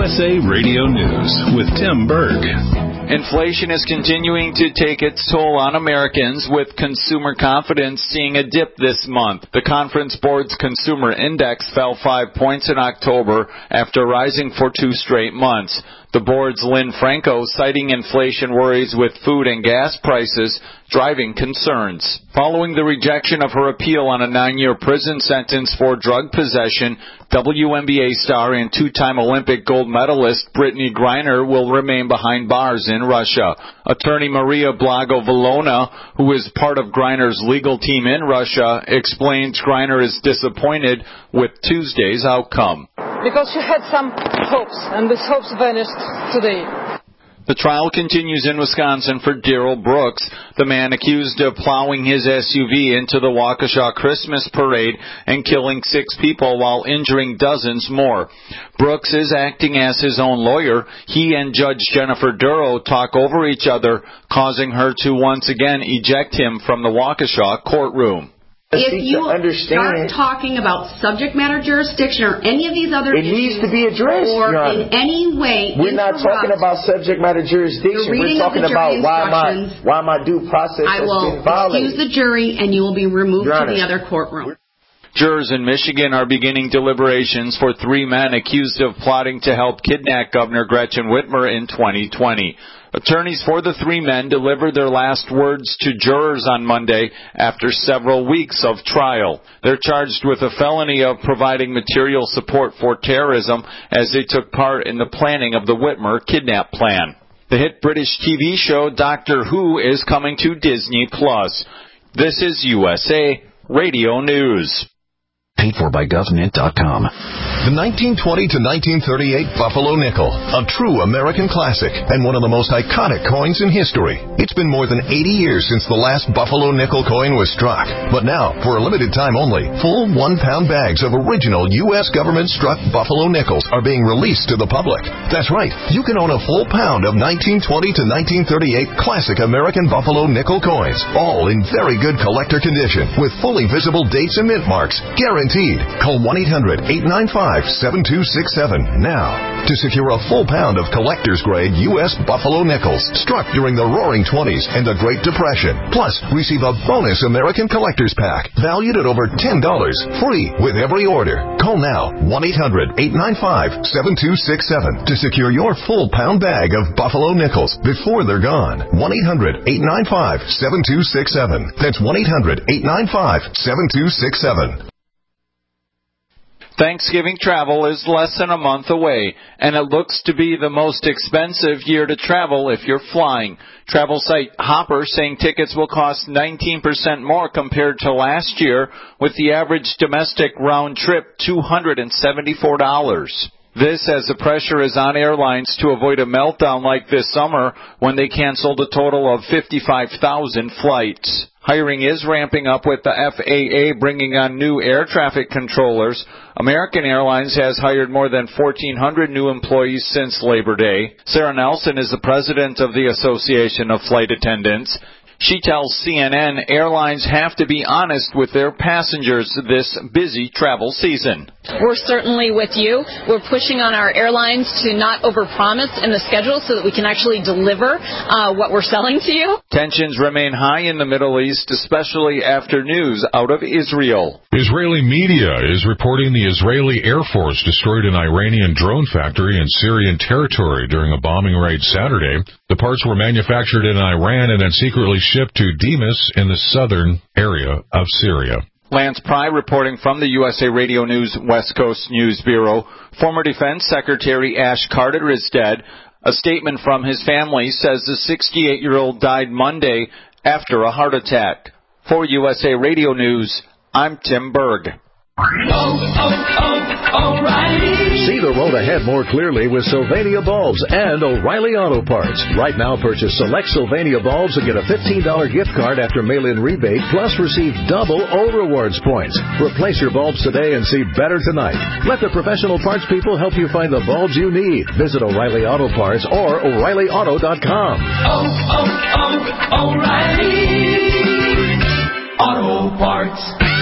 USA Radio News with Tim Berg. Inflation is continuing to take its toll on Americans, with consumer confidence seeing a dip this month. The Conference Board's Consumer Index fell 5 points in October after rising for 2 straight months. The board's Lynn Franco citing inflation worries with food and gas prices driving concerns. Following the rejection of her appeal on a 9-year prison sentence for drug possession, WNBA star and 2-time Olympic gold medalist Brittany Griner will remain behind bars in Russia. Attorney Maria Blagovolona, who is part of Griner's legal team in Russia, explains Griner is disappointed with Tuesday's outcome. Because she had some hopes, and these hopes vanished today. The trial continues in Wisconsin for Darrell Brooks, the man accused of plowing his SUV into the Waukesha Christmas parade and killing 6 people while injuring dozens more. Brooks is acting as his own lawyer. He and Judge Jennifer Duro talk over each other, causing her to once again eject him from the Waukesha courtroom. If you start talking about subject matter jurisdiction or any of these other issues, it needs to be addressed, or Your Honor. in any way we're not talking about subject matter jurisdiction. We're talking about why my due process has been violated. I will excuse the jury, and you will be removed to the other courtroom. Jurors in Michigan are beginning deliberations for 3 men accused of plotting to help kidnap Governor Gretchen Whitmer in 2020. Attorneys for the 3 men delivered their last words to jurors on Monday after several weeks of trial. They're charged with a felony of providing material support for terrorism as they took part in the planning of the Whitmer kidnap plan. The hit British TV show Doctor Who is coming to Disney+. This is USA Radio News. Paid for by GovNet.com. The 1920 to 1938 Buffalo Nickel, a true American classic and one of the most iconic coins in history. It's been more than 80 years since the last Buffalo Nickel coin was struck. But now, for a limited time only, full 1-pound bags of original U.S. government-struck Buffalo Nickels are being released to the public. That's right, you can own a full pound of 1920 to 1938 classic American Buffalo Nickel coins, all in very good collector condition, with fully visible dates and mint marks, guaranteed. Call 1-800-895-7267 now to secure a full pound of collector's-grade U.S. Buffalo Nickels struck during the Roaring '20s and the Great Depression. Plus, receive a bonus American Collector's Pack valued at over $10, free with every order. Call now 1-800-895-7267 to secure your full pound bag of Buffalo Nickels before they're gone. 1-800-895-7267. That's 1-800-895-7267. Thanksgiving travel is less than a month away, and it looks to be the most expensive year to travel if you're flying. Travel site Hopper saying tickets will cost 19% more compared to last year, with the average domestic round trip $274. This as the pressure is on airlines to avoid a meltdown like this summer when they canceled a total of 55,000 flights. Hiring is ramping up with the FAA bringing on new air traffic controllers. American Airlines has hired more than 1,400 new employees since Labor Day. Sarah Nelson is the president of the Association of Flight Attendants. She tells CNN airlines have to be honest with their passengers this busy travel season. We're certainly with you. We're pushing on our airlines to not overpromise in the schedule so that we can actually deliver what we're selling to you. Tensions remain high in the Middle East, especially after news out of Israel. Israeli media is reporting the Israeli Air Force destroyed an Iranian drone factory in Syrian territory during a bombing raid Saturday. The parts were manufactured in Iran and then secretly shipped to Damas in the southern area of Syria. Lance Pry reporting from the USA Radio News West Coast News Bureau. Former Defense Secretary Ash Carter is dead. A statement from his family says the 68-year-old died Monday after a heart attack. For USA Radio News, I'm Tim Berg. O'Reilly. See the road ahead more clearly with Sylvania Bulbs and O'Reilly Auto Parts. Right now, purchase select Sylvania Bulbs and get a $15 gift card after mail-in rebate, plus receive double O-Rewards points. Replace your bulbs today and see better tonight. Let the professional parts people help you find the bulbs you need. Visit O'Reilly Auto Parts or O'ReillyAuto.com. O'Reilly Auto Parts.